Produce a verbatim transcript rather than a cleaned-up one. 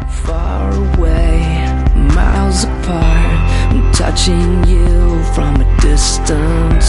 Far away, miles apart, I'm touching you from a distance.